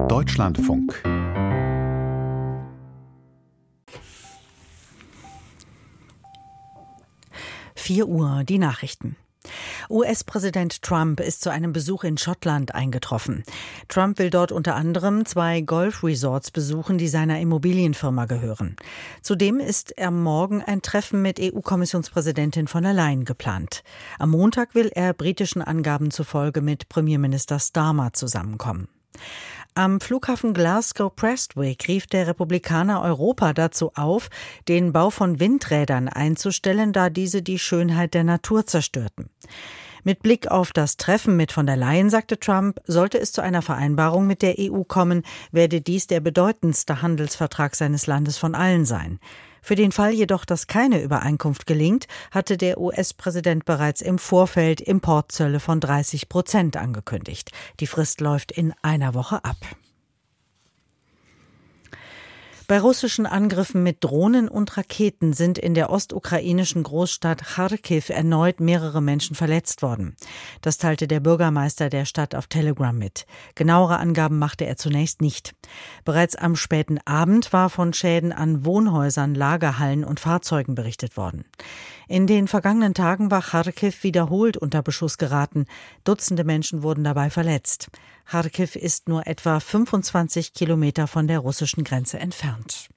Deutschlandfunk. Uhr, die Nachrichten. US-Präsident Trump ist zu einem Besuch in Schottland eingetroffen. Trump will dort unter anderem 2 Golfresorts besuchen, die seiner Immobilienfirma gehören. Zudem ist am Morgen ein Treffen mit EU-Kommissionspräsidentin von der Leyen geplant. Am Montag will er britischen Angaben zufolge mit Premierminister Starmer zusammenkommen. Am Flughafen Glasgow-Prestwick rief der Republikaner Europa dazu auf, den Bau von Windrädern einzustellen, da diese die Schönheit der Natur zerstörten. Mit Blick auf das Treffen mit von der Leyen sagte Trump, sollte es zu einer Vereinbarung mit der EU kommen, werde dies der bedeutendste Handelsvertrag seines Landes von allen sein. Für den Fall jedoch, dass keine Übereinkunft gelingt, hatte der US-Präsident bereits im Vorfeld Importzölle von 30% angekündigt. Die Frist läuft in einer Woche ab. Bei russischen Angriffen mit Drohnen und Raketen sind in der ostukrainischen Großstadt Charkiw erneut mehrere Menschen verletzt worden. Das teilte der Bürgermeister der Stadt auf Telegram mit. Genauere Angaben machte er zunächst nicht. Bereits am späten Abend war von Schäden an Wohnhäusern, Lagerhallen und Fahrzeugen berichtet worden. In den vergangenen Tagen war Charkiw wiederholt unter Beschuss geraten. Dutzende Menschen wurden dabei verletzt. Charkiw ist nur etwa 25 Kilometer von der russischen Grenze entfernt.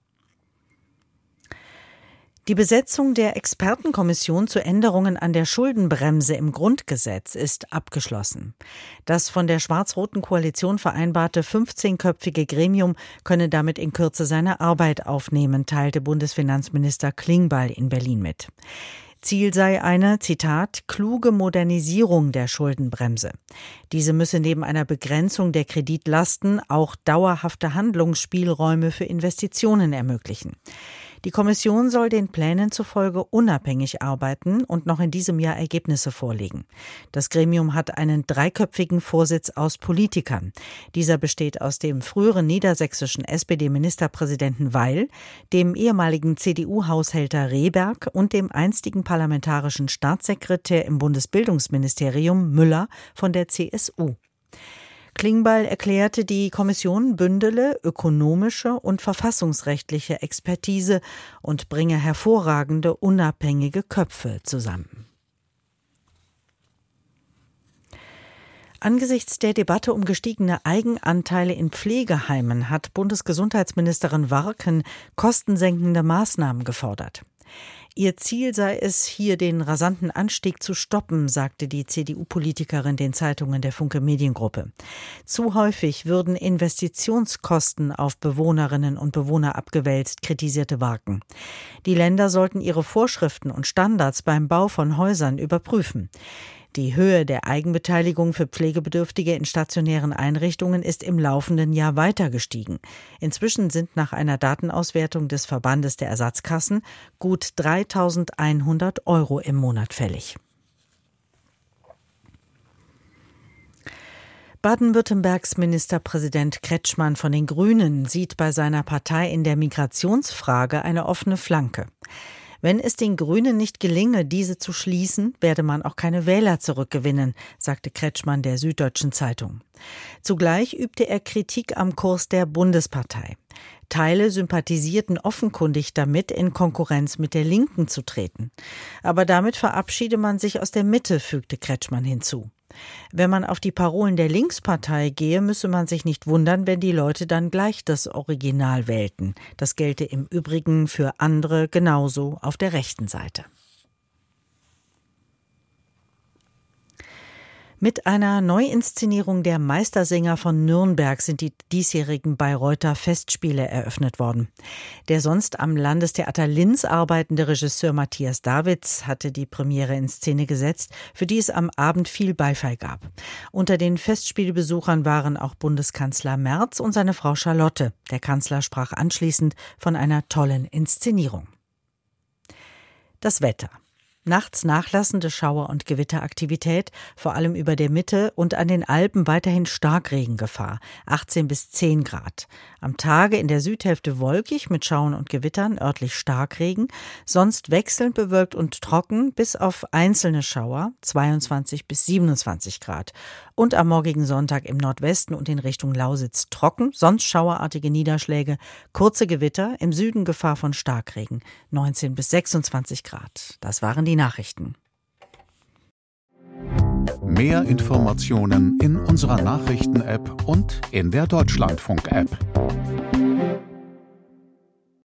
Die Besetzung der Expertenkommission zu Änderungen an der Schuldenbremse im Grundgesetz ist abgeschlossen. Das von der schwarz-roten Koalition vereinbarte 15-köpfige Gremium könne damit in Kürze seine Arbeit aufnehmen, teilte Bundesfinanzminister Klingbeil in Berlin mit. Ziel sei eine, Zitat, kluge Modernisierung der Schuldenbremse. Diese müsse neben einer Begrenzung der Kreditlasten auch dauerhafte Handlungsspielräume für Investitionen ermöglichen. Die Kommission soll den Plänen zufolge unabhängig arbeiten und noch in diesem Jahr Ergebnisse vorlegen. Das Gremium hat einen 3-köpfigen Vorsitz aus Politikern. Dieser besteht aus dem früheren niedersächsischen SPD-Ministerpräsidenten Weil, dem ehemaligen CDU-Haushälter Rehberg und dem einstigen parlamentarischen Staatssekretär im Bundesbildungsministerium Müller von der CSU. Klingbeil erklärte, die Kommission bündele ökonomische und verfassungsrechtliche Expertise und bringe hervorragende, unabhängige Köpfe zusammen. Angesichts der Debatte um gestiegene Eigenanteile in Pflegeheimen hat Bundesgesundheitsministerin Warken kostensenkende Maßnahmen gefordert. Ihr Ziel sei es, hier den rasanten Anstieg zu stoppen, sagte die CDU-Politikerin den Zeitungen der Funke Mediengruppe. Zu häufig würden Investitionskosten auf Bewohnerinnen und Bewohner abgewälzt, kritisierte Warken. Die Länder sollten ihre Vorschriften und Standards beim Bau von Häusern überprüfen. Die Höhe der Eigenbeteiligung für Pflegebedürftige in stationären Einrichtungen ist im laufenden Jahr weiter gestiegen. Inzwischen sind nach einer Datenauswertung des Verbandes der Ersatzkassen gut 3.100 € im Monat fällig. Baden-Württembergs Ministerpräsident Kretschmann von den Grünen sieht bei seiner Partei in der Migrationsfrage eine offene Flanke. Wenn es den Grünen nicht gelinge, diese zu schließen, werde man auch keine Wähler zurückgewinnen, sagte Kretschmann der Süddeutschen Zeitung. Zugleich übte er Kritik am Kurs der Bundespartei. Teile sympathisierten offenkundig damit, in Konkurrenz mit der Linken zu treten. Aber damit verabschiede man sich aus der Mitte, fügte Kretschmann hinzu. Wenn man auf die Parolen der Linkspartei gehe, müsse man sich nicht wundern, wenn die Leute dann gleich das Original wählten. Das gelte im Übrigen für andere genauso auf der rechten Seite. Mit einer Neuinszenierung der Meistersinger von Nürnberg sind die diesjährigen Bayreuther Festspiele eröffnet worden. Der sonst am Landestheater Linz arbeitende Regisseur Matthias Davids hatte die Premiere in Szene gesetzt, für die es am Abend viel Beifall gab. Unter den Festspielbesuchern waren auch Bundeskanzler Merz und seine Frau Charlotte. Der Kanzler sprach anschließend von einer tollen Inszenierung. Das Wetter. Nachts nachlassende Schauer- und Gewitteraktivität, vor allem über der Mitte und an den Alpen weiterhin Starkregengefahr, 18 bis 10 Grad. Am Tage in der Südhälfte wolkig mit Schauern und Gewittern, örtlich Starkregen, sonst wechselnd bewölkt und trocken bis auf einzelne Schauer, 22 bis 27 Grad. und am morgigen Sonntag im Nordwesten und in Richtung Lausitz trocken, sonst schauerartige Niederschläge, kurze Gewitter, im Süden Gefahr von Starkregen, 19 bis 26 Grad. Das waren die Nachrichten. Mehr Informationen in unserer Nachrichten-App und in der Deutschlandfunk-App.